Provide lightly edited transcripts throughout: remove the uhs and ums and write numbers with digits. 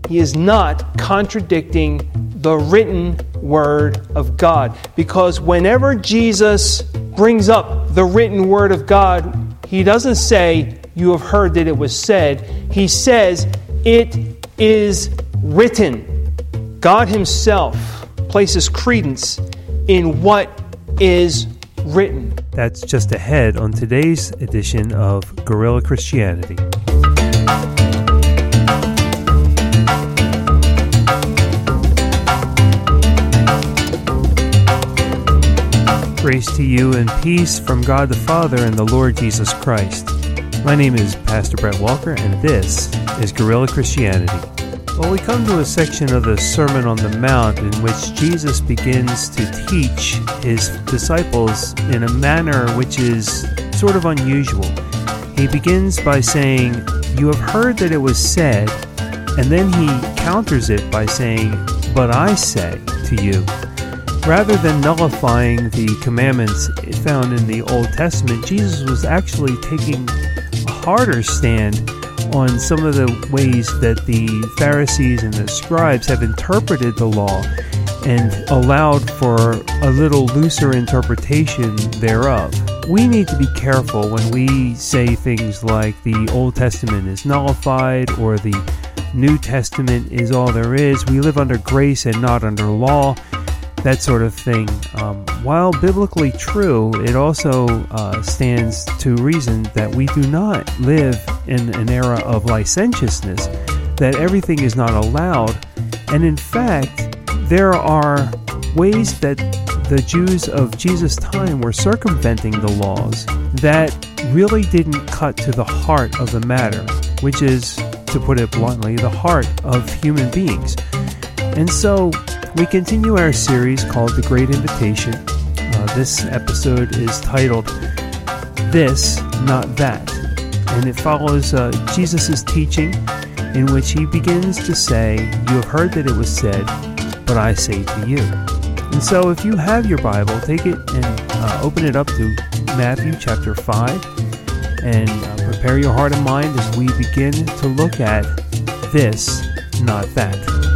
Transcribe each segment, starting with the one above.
he is not contradicting the written Word of God. Because whenever Jesus brings up the written Word of God, he doesn't say, you have heard that it was said. He says, it is written. God himself places credence in what is written. That's just ahead on today's edition of Guerrilla Christianity. Grace to you and peace from God the Father and the Lord Jesus Christ. My name is Pastor Brett Walker, and this is Guerrilla Christianity. Well, we come to a section of the Sermon on the Mount in which Jesus begins to teach his disciples in a manner which is sort of unusual. He begins by saying, "You have heard that it was said," and then he counters it by saying, "But I say to you." Rather than nullifying the commandments found in the Old Testament, Jesus was actually taking a harder stand on some of the ways that the Pharisees and the scribes have interpreted the law and allowed for a little looser interpretation thereof. We need to be careful when we say things like the Old Testament is nullified or the New Testament is all there is. We live under grace and not under law. That sort of thing. While biblically true, it also stands to reason that we do not live in an era of licentiousness, that everything is not allowed. And in fact, there are ways that the Jews of Jesus' time were circumventing the laws that really didn't cut to the heart of the matter, which is, to put it bluntly, the heart of human beings. And so we continue our series called The Great Invitation. This episode is titled, This, Not That. And it follows Jesus' teaching in which he begins to say, "You have heard that it was said, but I say to you." And so if you have your Bible, take it and open it up to Matthew chapter 5 and prepare your heart and mind as we begin to look at This, Not That.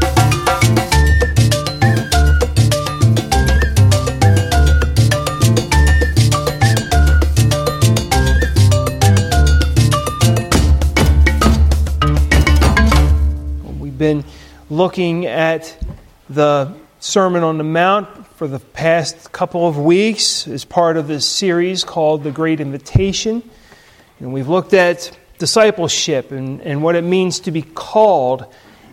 Been looking at the Sermon on the Mount for the past couple of weeks as part of this series called The Great Invitation. And we've looked at discipleship and what it means to be called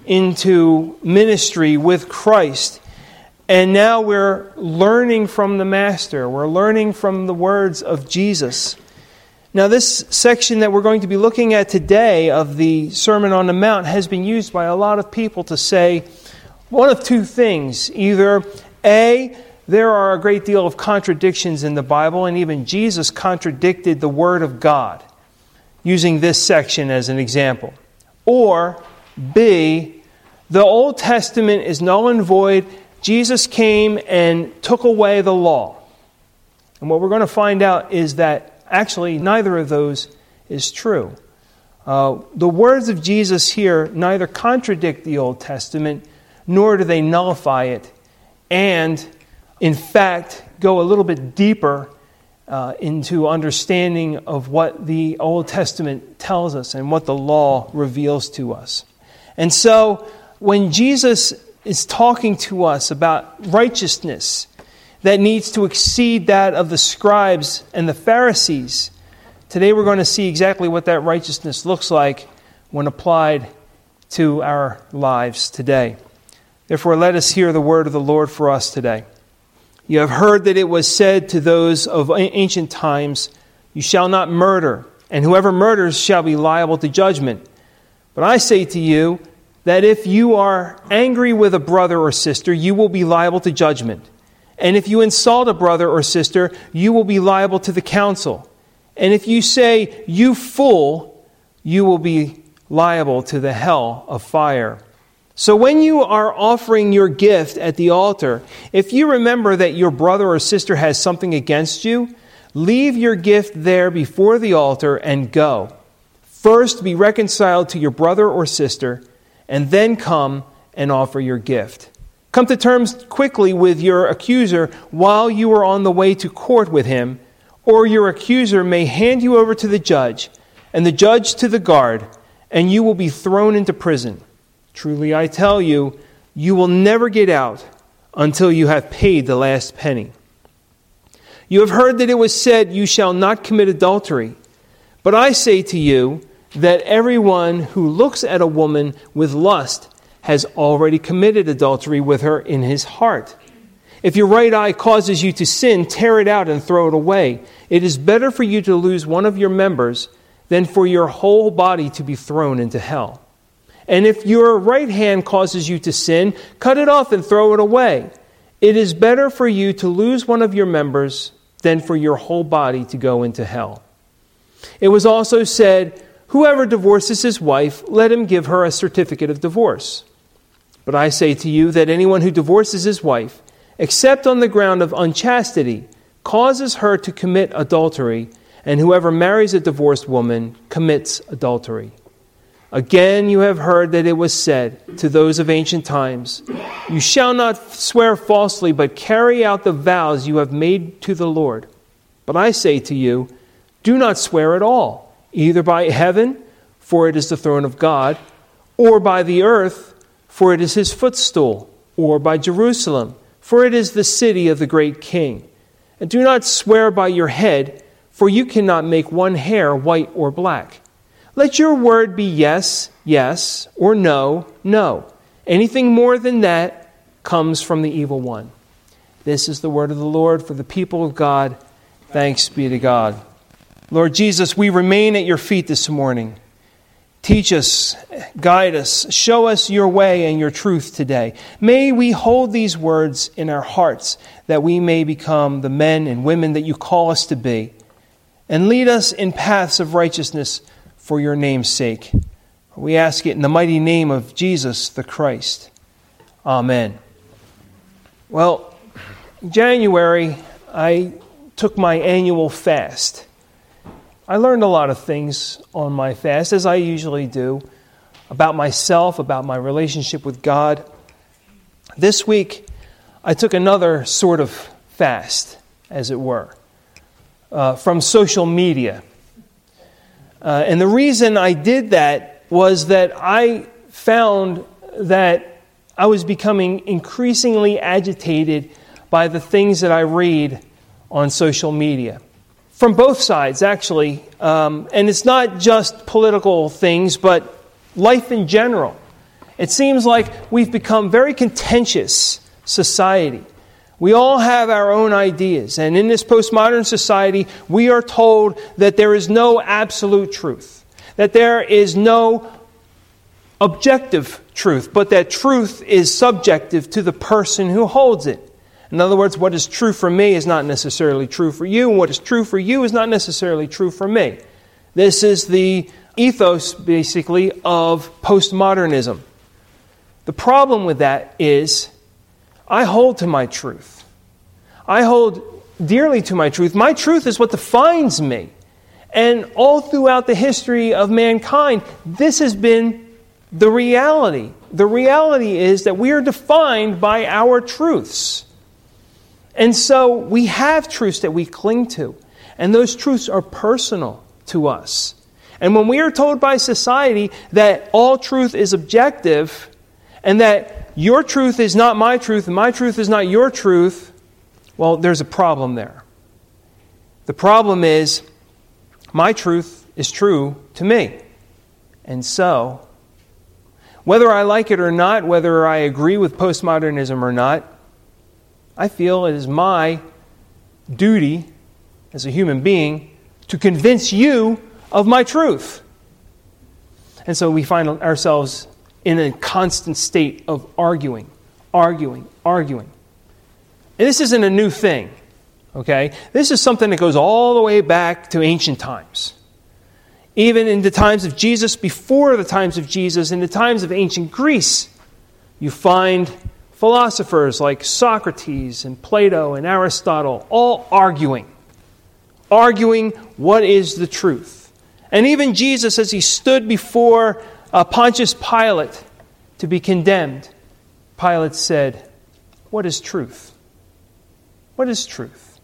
into ministry with Christ. And now we're learning from the Master. We're learning from the words of Jesus. Now, this section that we're going to be looking at today of the Sermon on the Mount has been used by a lot of people to say one of two things. Either, A, there are a great deal of contradictions in the Bible, and even Jesus contradicted the Word of God, using this section as an example. Or, B, the Old Testament is null and void. Jesus came and took away the law. And what we're going to find out is that actually, neither of those is true. The words of Jesus here neither contradict the Old Testament, nor do they nullify it, and, in fact, go a little bit deeper into understanding of what the Old Testament tells us and what the law reveals to us. And so, when Jesus is talking to us about righteousness that needs to exceed that of the scribes and the Pharisees, today we're going to see exactly what that righteousness looks like when applied to our lives today. Therefore, let us hear the word of the Lord for us today. You have heard that it was said to those of ancient times, "You shall not murder, and whoever murders shall be liable to judgment." But I say to you that if you are angry with a brother or sister, you will be liable to judgment. And if you insult a brother or sister, you will be liable to the council. And if you say, "You fool," you will be liable to the hell of fire. So when you are offering your gift at the altar, if you remember that your brother or sister has something against you, leave your gift there before the altar and go. First be reconciled to your brother or sister, and then come and offer your gift. Come to terms quickly with your accuser while you are on the way to court with him, or your accuser may hand you over to the judge, and the judge to the guard, and you will be thrown into prison. Truly I tell you, you will never get out until you have paid the last penny. You have heard that it was said, you shall not commit adultery. But I say to you that everyone who looks at a woman with lust has already committed adultery with her in his heart. If your right eye causes you to sin, tear it out and throw it away. It is better for you to lose one of your members than for your whole body to be thrown into hell. And if your right hand causes you to sin, cut it off and throw it away. It is better for you to lose one of your members than for your whole body to go into hell. It was also said, whoever divorces his wife, let him give her a certificate of divorce. But I say to you that anyone who divorces his wife, except on the ground of unchastity, causes her to commit adultery, and whoever marries a divorced woman commits adultery. Again, you have heard that it was said to those of ancient times, you shall not swear falsely, but carry out the vows you have made to the Lord. But I say to you, do not swear at all, either by heaven, for it is the throne of God, or by the earth, for it is his footstool, or by Jerusalem, for it is the city of the great king. And do not swear by your head, for you cannot make one hair white or black. Let your word be yes, yes, or no, no. Anything more than that comes from the evil one. This is the word of the Lord for the people of God. Thanks be to God. Lord Jesus, we remain at your feet this morning. Teach us, guide us, show us your way and your truth today. May we hold these words in our hearts that we may become the men and women that you call us to be, and lead us in paths of righteousness for your name's sake. We ask it in the mighty name of Jesus the Christ. Amen. Well, in January, I took my annual fast. I learned a lot of things on my fast, as I usually do, about myself, about my relationship with God. This week, I took another sort of fast, as it were, from social media. And the reason I did that was that I found that I was becoming increasingly agitated by the things that I read on social media. From both sides, actually. And it's not just political things, but life in general. It seems like we've become very contentious society. We all have our own ideas. And in this postmodern society, we are told that there is no absolute truth. That there is no objective truth. But that truth is subjective to the person who holds it. In other words, what is true for me is not necessarily true for you, and what is true for you is not necessarily true for me. This is the ethos, basically, of postmodernism. The problem with that is I hold to my truth. I hold dearly to my truth. My truth is what defines me. And all throughout the history of mankind, this has been the reality. The reality is that we are defined by our truths. And so we have truths that we cling to. And those truths are personal to us. And when we are told by society that all truth is objective, and that your truth is not my truth, and my truth is not your truth, well, there's a problem there. The problem is, my truth is true to me. And so, whether I like it or not, whether I agree with postmodernism or not, I feel it is my duty as a human being to convince you of my truth. And so we find ourselves in a constant state of arguing. And this isn't a new thing, okay? This is something that goes all the way back to ancient times. Even in the times of Jesus, before the times of Jesus, in the times of ancient Greece, you find philosophers like Socrates and Plato and Aristotle all arguing what is the truth. And even Jesus, as he stood before Pontius Pilate to be condemned, Pilate said, "What is truth? What is truth?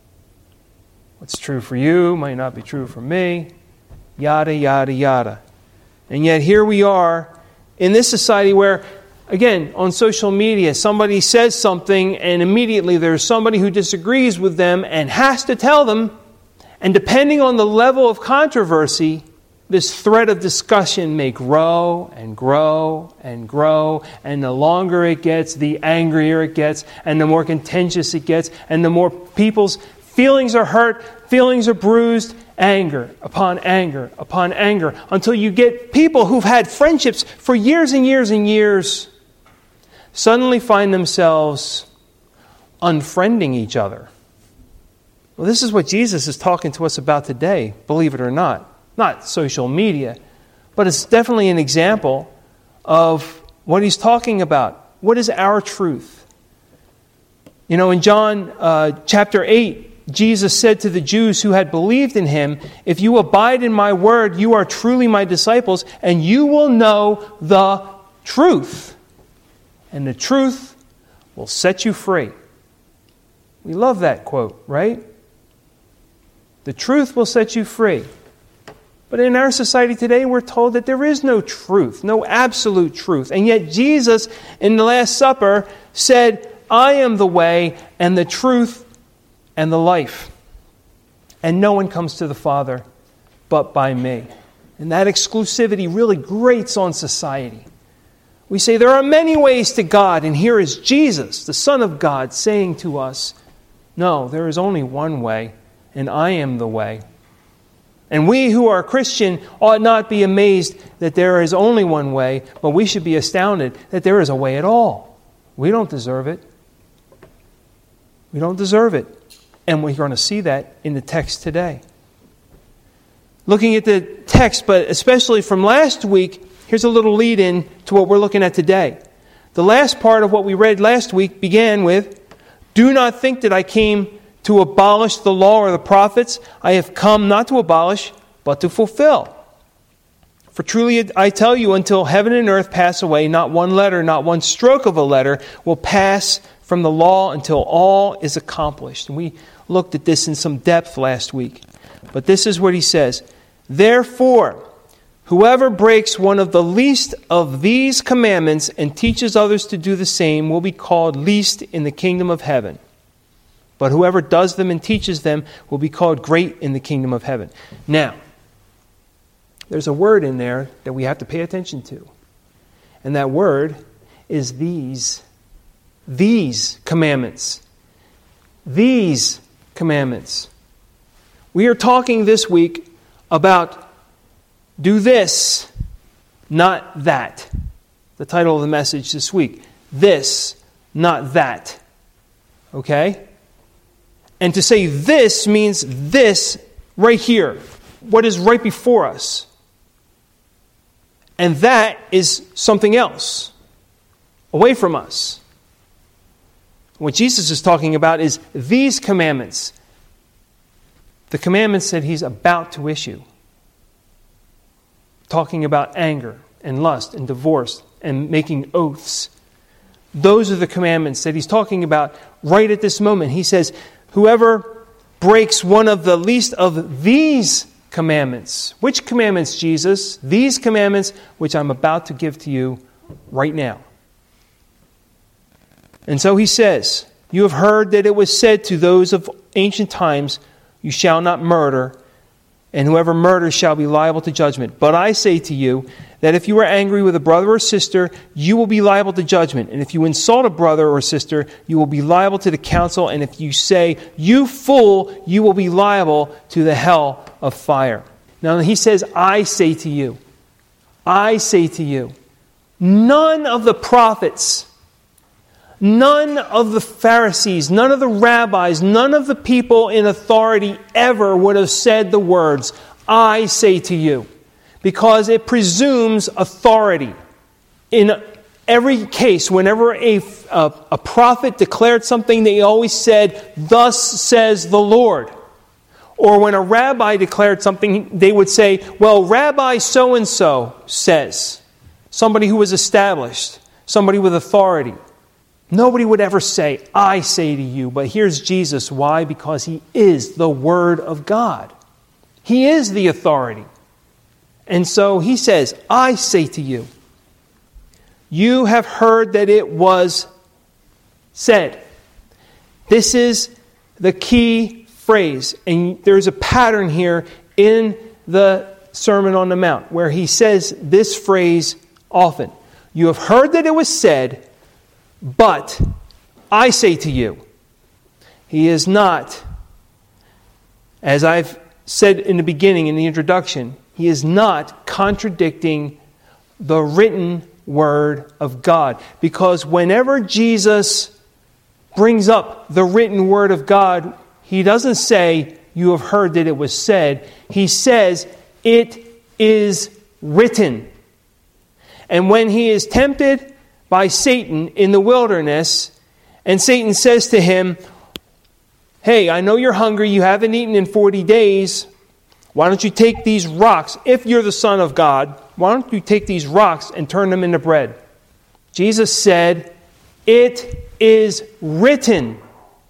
What's true for you might not be true for me." Yada, yada, yada. And yet here we are in this society where, again, on social media, somebody says something and immediately there's somebody who disagrees with them and has to tell them. And depending on the level of controversy, this thread of discussion may grow and grow and grow. And the longer it gets, the angrier it gets, and the more contentious it gets, and the more people's feelings are hurt, feelings are bruised, anger upon anger upon anger, until you get people who've had friendships for years and years and years suddenly find themselves unfriending each other. Well, this is what Jesus is talking to us about today, believe it or not. Not social media, but it's definitely an example of what he's talking about. What is our truth? You know, in John chapter 8, Jesus said to the Jews who had believed in him, "If you abide in my word, you are truly my disciples, and you will know the truth. And the truth will set you free." We love that quote, right? The truth will set you free. But in our society today, we're told that there is no truth, no absolute truth. And yet Jesus, in the Last Supper, said, "I am the way and the truth and the life. And no one comes to the Father but by me." And that exclusivity really grates on society. We say there are many ways to God, and here is Jesus, the Son of God, saying to us, "No, there is only one way, and I am the way." And we who are Christian ought not be amazed that there is only one way, but we should be astounded that there is a way at all. We don't deserve it. We don't deserve it. And we're going to see that in the text today. Looking at the text, but especially from last week, here's a little lead-in to what we're looking at today. The last part of what we read last week began with, "Do not think that I came to abolish the law or the prophets. I have come not to abolish, but to fulfill. For truly I tell you, until heaven and earth pass away, not one letter, not one stroke of a letter will pass from the law until all is accomplished." And we looked at this in some depth last week. But this is what he says. "Therefore, whoever breaks one of the least of these commandments and teaches others to do the same will be called least in the kingdom of heaven. But whoever does them and teaches them will be called great in the kingdom of heaven." Now, there's a word in there that we have to pay attention to. And that word is these. These commandments. These commandments. We are talking this week about do this, not that. The title of the message this week. This, not that. Okay? And to say this means this right here. What is right before us. And that is something else. Away from us. What Jesus is talking about is these commandments. The commandments that he's about to issue. Talking about anger and lust and divorce and making oaths. Those are the commandments that he's talking about right at this moment. He says, whoever breaks one of the least of these commandments. Which commandments, Jesus? These commandments which I'm about to give to you right now. And so he says, you have heard that it was said to those of ancient times, you shall not murder, and whoever murders shall be liable to judgment. But I say to you that if you are angry with a brother or sister, you will be liable to judgment. And if you insult a brother or sister, you will be liable to the council. And if you say, you fool, you will be liable to the hell of fire. Now he says, I say to you. I say to you. None of the prophets, none of the Pharisees, none of the rabbis, none of the people in authority ever would have said the words, I say to you, because it presumes authority. In every case, whenever a prophet declared something, they always said, thus says the Lord. Or when a rabbi declared something, they would say, well, Rabbi so-and-so says. somebody who was established, somebody with authority. Nobody would ever say, I say to you. But here's Jesus. Why? Because he is the Word of God. He is the authority. And so he says, I say to you, you have heard that it was said. This is the key phrase. And there's a pattern here in the Sermon on the Mount where he says this phrase often. You have heard that it was said, but I say to you. He is not, as I've said in the beginning, in the introduction, he is not contradicting the written Word of God. Because whenever Jesus brings up the written Word of God, he doesn't say, you have heard that it was said. He says, it is written. And when he is tempted by Satan in the wilderness, and Satan says to him, hey, I know you're hungry, you haven't eaten in 40 days. Why don't you take these rocks, if you're the Son of God, why don't you take these rocks and turn them into bread? Jesus said, it is written,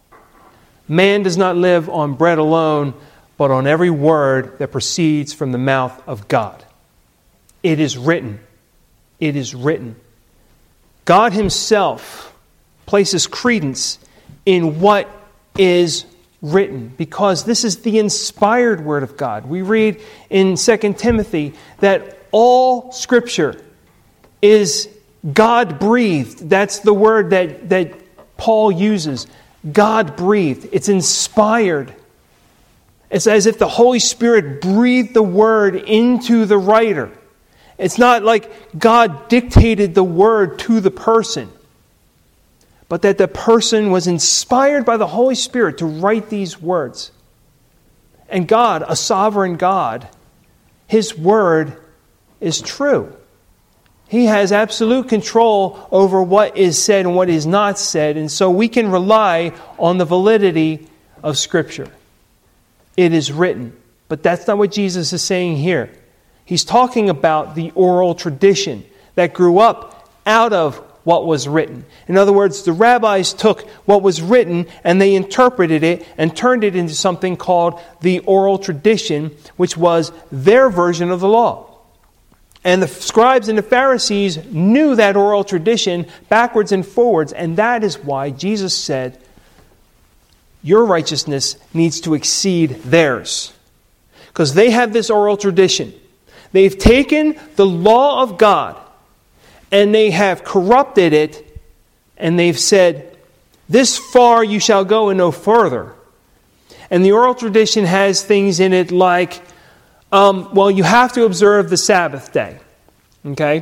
man does not live on bread alone, but on every word that proceeds from the mouth of God. It is written. It is written. God himself places credence in what is written, because this is the inspired Word of God. We read in 2 Timothy that all Scripture is God-breathed. That's the word that Paul uses. God-breathed. It's inspired. It's as if the Holy Spirit breathed the Word into the writer. It's not like God dictated the Word to the person, but that the person was inspired by the Holy Spirit to write these words. And God, a sovereign God, His Word is true. He has absolute control over what is said and what is not said, and so we can rely on the validity of Scripture. It is written. But that's not what Jesus is saying here. He's talking about the oral tradition that grew up out of what was written. In other words, the rabbis took what was written and they interpreted it and turned it into something called the oral tradition, which was their version of the law. And the scribes and the Pharisees knew that oral tradition backwards and forwards, and that is why Jesus said, your righteousness needs to exceed theirs. Because they have this oral tradition. They've taken the law of God and they have corrupted it, and they've said, this far you shall go and no further. And the oral tradition has things in it like, you have to observe the Sabbath day. Okay?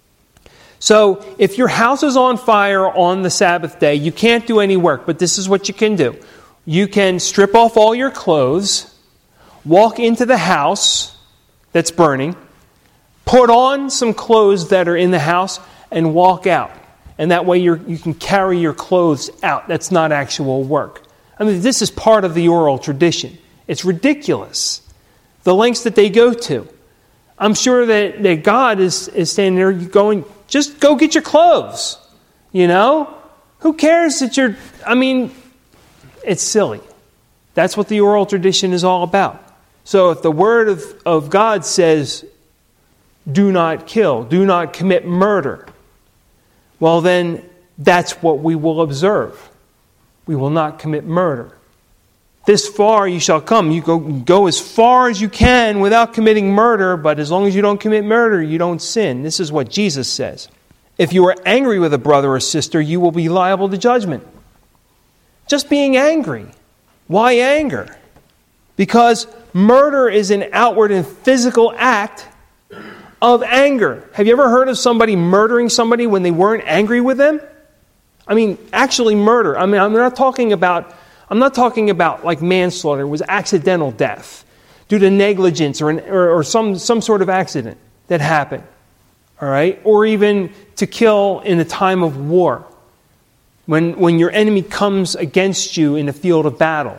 So if your house is on fire on the Sabbath day, you can't do any work, but this is what you can do. You can strip off all your clothes, walk into the house that's burning, put on some clothes that are in the house, and walk out. And that way you can carry your clothes out. That's not actual work. I mean, this is part of the oral tradition. It's ridiculous, the lengths that they go to. I'm sure that God is standing there going, just go get your clothes. You know? Who cares that it's silly. That's what the oral tradition is all about. So if the Word of God says, do not kill, do not commit murder, well then that's what we will observe. We will not commit murder. This far you shall come. You go as far as you can without committing murder, but as long as you don't commit murder, you don't sin. This is what Jesus says. If you are angry with a brother or sister, you will be liable to judgment. Just being angry. Why anger? Because murder is an outward and physical act of anger. Have you ever heard of somebody murdering somebody when they weren't angry with them? I mean, actually murder. I mean, I'm not talking about like manslaughter. It was accidental death due to negligence or some sort of accident that happened. All right? Or even to kill in a time of war. When your enemy comes against you in the field of battle.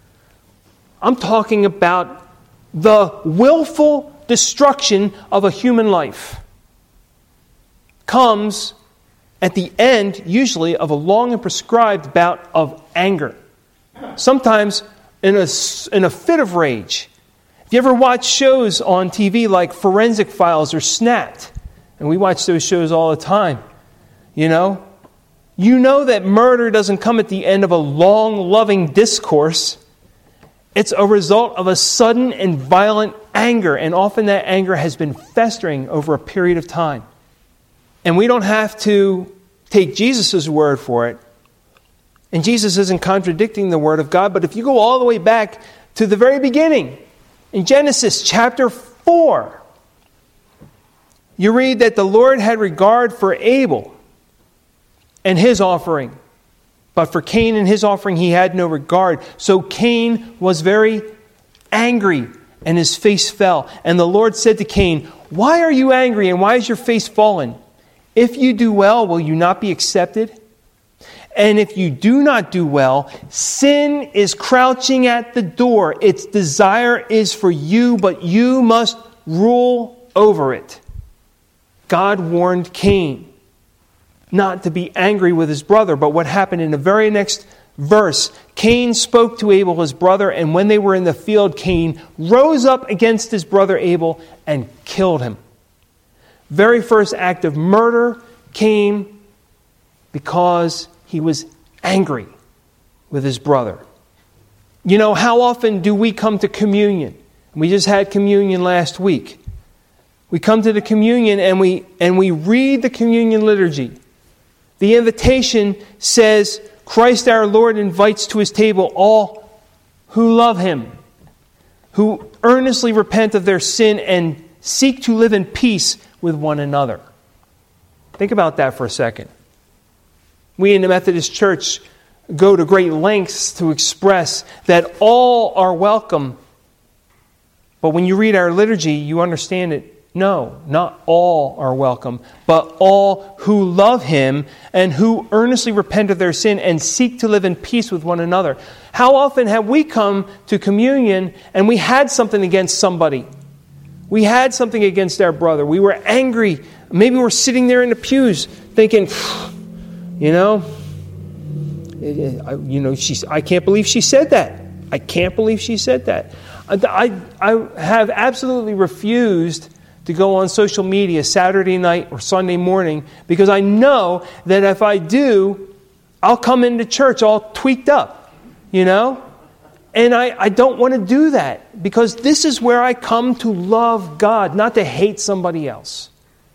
I'm talking about the willful destruction of a human life. comes at the end, usually, of a long and prescribed bout of anger. Sometimes in a fit of rage. If you ever watch shows on TV like Forensic Files or Snapped, and we watch those shows all the time, you know that murder doesn't come at the end of a long, loving discourse. It's a result of a sudden and violent anger, and often that anger has been festering over a period of time. And we don't have to take Jesus' word for it. And Jesus isn't contradicting the word of God, but if you go all the way back to the very beginning, in Genesis chapter 4, you read that the Lord had regard for Abel and his offering, but for Cain and his offering he had no regard. So Cain was very angry, and his face fell. And the Lord said to Cain, "Why are you angry, and why is your face fallen? If you do well, will you not be accepted? And if you do not do well, sin is crouching at the door. Its desire is for you, but you must rule over it." God warned Cain not to be angry with his brother. But what happened in the very next verse, Cain spoke to Abel, his brother, and when they were in the field, Cain rose up against his brother Abel and killed him. Very first act of murder came because he was angry with his brother. You know, how often do we come to communion? We just had communion last week. We come to the communion and we read the communion liturgy. The invitation says, Christ our Lord invites to his table all who love him, who earnestly repent of their sin and seek to live in peace with one another. Think about that for a second. We in the Methodist Church go to great lengths to express that all are welcome. But when you read our liturgy, you understand it. No, not all are welcome, but all who love him and who earnestly repent of their sin and seek to live in peace with one another. How often have we come to communion and we had something against somebody? We had something against our brother. We were angry. Maybe we're sitting there in the pews thinking, I can't believe she said that. I can't believe she said that. I have absolutely refused to go on social media Saturday night or Sunday morning because I know that if I do, I'll come into church all tweaked up, And I don't want to do that because this is where I come to love God, not to hate somebody else.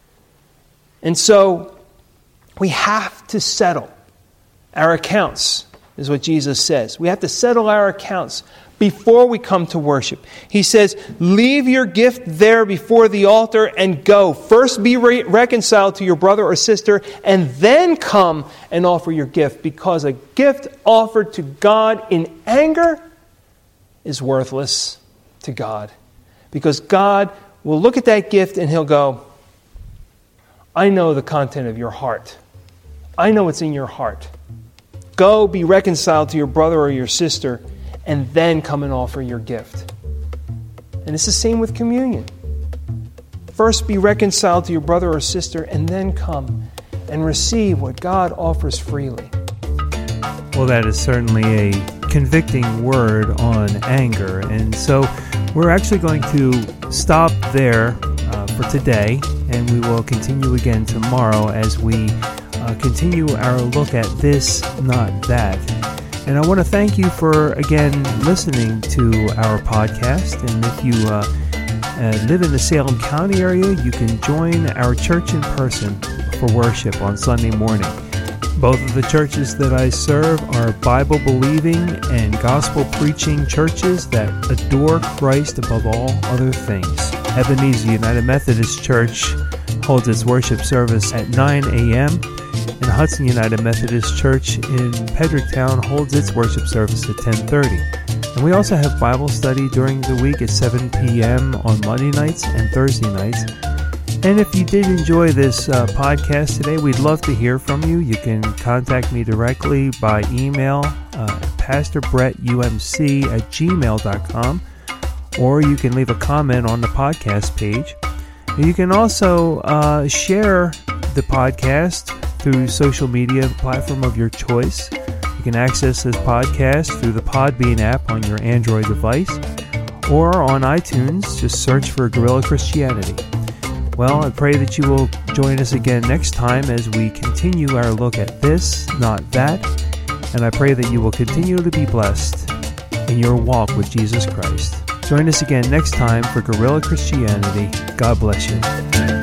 And so we have to settle our accounts, is what Jesus says. We have to settle our accounts before we come to worship. He says, leave your gift there before the altar and go. First be reconciled to your brother or sister and then come and offer your gift, because a gift offered to God in anger is worthless to God. Because God will look at that gift and he'll go, I know the content of your heart. I know what's in your heart. Go be reconciled to your brother or your sister and then come and offer your gift. And it's the same with communion. First be reconciled to your brother or sister and then come and receive what God offers freely. Well, that is certainly a convicting word on anger. And so we're actually going to stop there for today, and we will continue again tomorrow as we continue our look at this, not that. And I want to thank you for, again, listening to our podcast. And if you live in the Salem County area, you can join our church in person for worship on Sunday morning. Both of the churches that I serve are Bible-believing and gospel-preaching churches that adore Christ above all other things. Ebenezer United Methodist Church holds its worship service at 9 a.m., and Hudson United Methodist Church in Pedricktown holds its worship service at 10:30. And we also have Bible study during the week at 7 p.m. on Monday nights and Thursday nights. And if you did enjoy this podcast today, we'd love to hear from you. You can contact me directly by email, PastorBrettUMC@gmail.com, or you can leave a comment on the podcast page. And you can also share the podcast through social media platform of your choice. You can access this podcast through the Podbean app on your Android device or on iTunes. Just search for Guerrilla Christianity. Well, I pray that you will join us again next time as we continue our look at this, not that. And I pray that you will continue to be blessed in your walk with Jesus Christ. Join us again next time for Guerrilla Christianity. God bless you.